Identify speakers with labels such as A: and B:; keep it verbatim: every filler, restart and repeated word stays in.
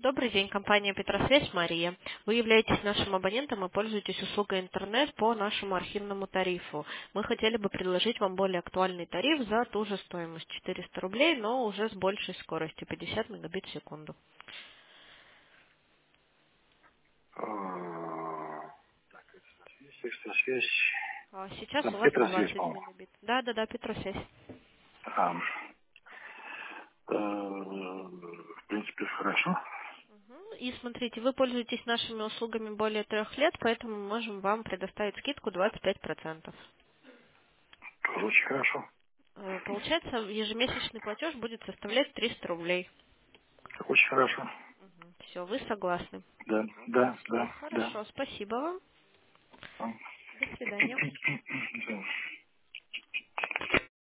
A: Добрый день, компания Петросвязь, Мария. Вы являетесь нашим абонентом и пользуетесь услугой интернет по нашему архивному тарифу. Мы хотели бы предложить вам более актуальный тариф за ту же стоимость четыреста рублей, но уже с большей скоростью пятьдесят мегабит в секунду.
B: А, Так, это связь, экстра связь.
A: А сейчас
B: Там
A: у вас
B: Петросвязь,
A: двадцать
B: по-моему.
A: мегабит. Да, да, да, Петросвязь.
B: А, э, в принципе, хорошо.
A: Мгм. И смотрите, вы пользуетесь нашими услугами более трех лет, поэтому мы можем вам предоставить скидку двадцать пять процентов.
B: Тоже очень хорошо.
A: Э, Получается, ежемесячный платеж будет составлять триста рублей.
B: Очень хорошо.
A: Все, вы согласны?
B: Да, да,
A: Все,
B: да, да.
A: хорошо, спасибо вам. До свидания.